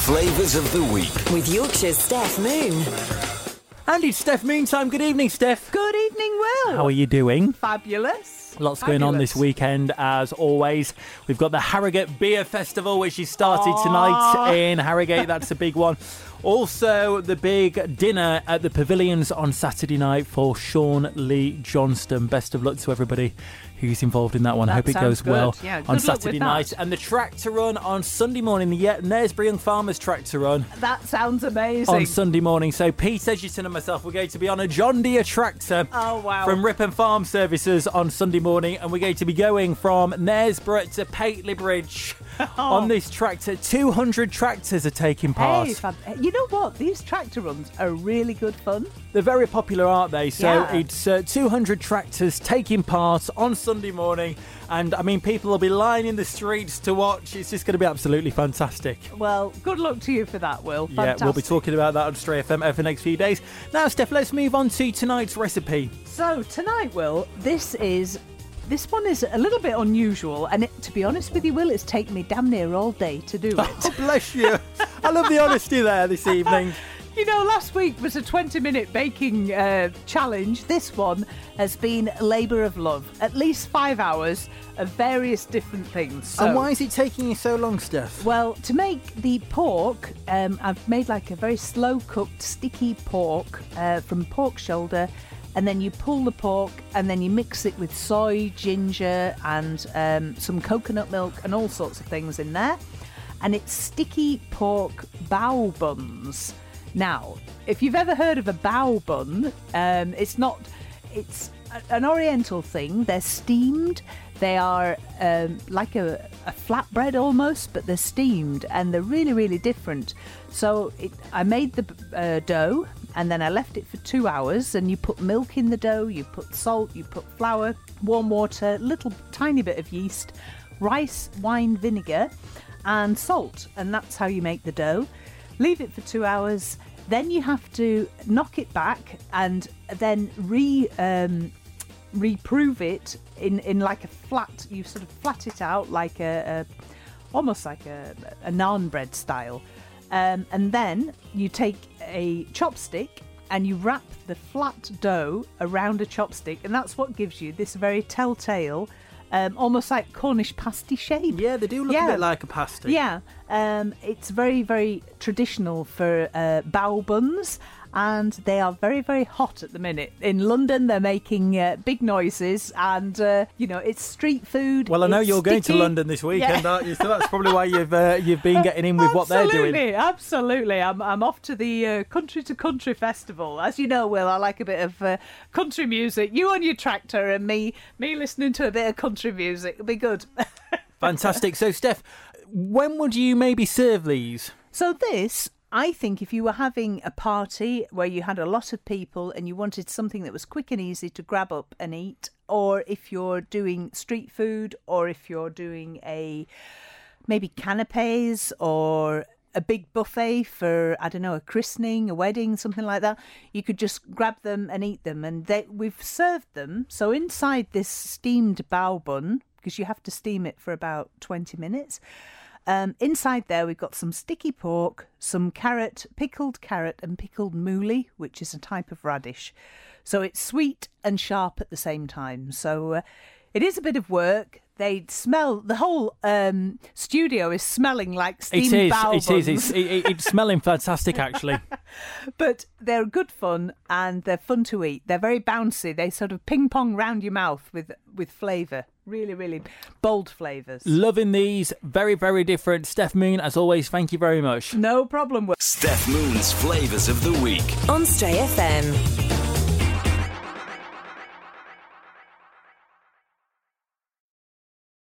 Flavours of the Week. With Yorkshire's Steph Moon. And it's Steph Moon time. Good evening, Steph. Good evening, Will. How are you doing? Fabulous. Lots going on this weekend, as always. We've got the Harrogate Beer Festival, which is started tonight in Harrogate. That's a big one. Also, the big dinner at the Pavilions on Saturday night for Sean Lee Johnston. Best of luck to everybody who's involved in that one. I hope it goes well on Saturday night. And the tractor run on Sunday morning, the Knaresborough Young Farmers tractor run. That sounds amazing. On Sunday morning. So Pete Edgerton and myself, we're going to be on a John Deere tractor from Ripon Farm Services on Sunday morning, and we're going to be going from Knaresborough to Pateley Bridge on this tractor. 200 tractors are taking part. Hey, you know what? These tractor runs are really good fun. They're very popular, aren't they? So it's 200 tractors taking part on Sunday morning, and I mean, people will be lining the streets to watch. It's just going to be absolutely fantastic. Well, good luck to you for that, Will. Fantastic. Yeah, we'll be talking about that on Stray FM over the next few days. Now, Steph, let's move on to tonight's recipe. So tonight, Will, this one is a little bit unusual, and to be honest with you, Will, it's taken me damn near all day to do it. Oh, bless you. I love the honesty there this evening. You know, last week was a 20-minute baking challenge. This one has been labour of love. At least 5 hours of various different things. So, and why is it taking you so long, Steph? Well, to make the pork, I've made like a very slow-cooked, sticky pork from pork shoulder, and then you pull the pork and then you mix it with soy, ginger, and some coconut milk and all sorts of things in there. And it's sticky pork bao buns. Now, if you've ever heard of a bao bun, it's an oriental thing. They're steamed. They are like a flatbread almost, but they're steamed, and they're really, really different. So I made the dough, and then I left it for 2 hours, and you put milk in the dough, you put salt, you put flour, warm water, little tiny bit of yeast, rice, wine, vinegar, and salt, and that's how you make the dough. Leave it for 2 hours. Then you have to knock it back and then reprove it in like a flat. You sort of flat it out like almost like a naan bread style. And then you take a chopstick and you wrap the flat dough around a chopstick, and that's what gives you this very telltale, almost like Cornish pasty shape. Yeah, they do look a bit like a pasty. Yeah, it's very, very traditional for bao buns, and they are very, very hot at the minute. In London, they're making big noises, and, it's street food. Well, I know you're going to London this weekend, aren't you? So that's probably why you've been getting in with what they're doing. Absolutely. I'm off to the Country to Country Festival. As you know, Will, I like a bit of country music. You on your tractor and me listening to a bit of country music. It'll be good. Fantastic. So, Steph, when would you maybe serve these? So this, I think, if you were having a party where you had a lot of people and you wanted something that was quick and easy to grab up and eat, or if you're doing street food, or if you're doing maybe canapes or a big buffet for, I don't know, a christening, a wedding, something like that, you could just grab them and eat them. And we've served them. So inside this steamed bao bun, because you have to steam it for about 20 minutes, inside there we've got some sticky pork, some pickled carrot and pickled mooli, which is a type of radish. So it's sweet and sharp at the same time. So it is a bit of work. The whole studio is smelling like steamed bao buns. It is. It's smelling fantastic, actually. But they're good fun, and they're fun to eat. They're very bouncy. They sort of ping-pong round your mouth with flavour. Really, really bold flavours. Loving these. Very, very different. Steph Moon, as always, thank you very much. No problem. Steph Moon's Flavours of the Week. On Stray FM.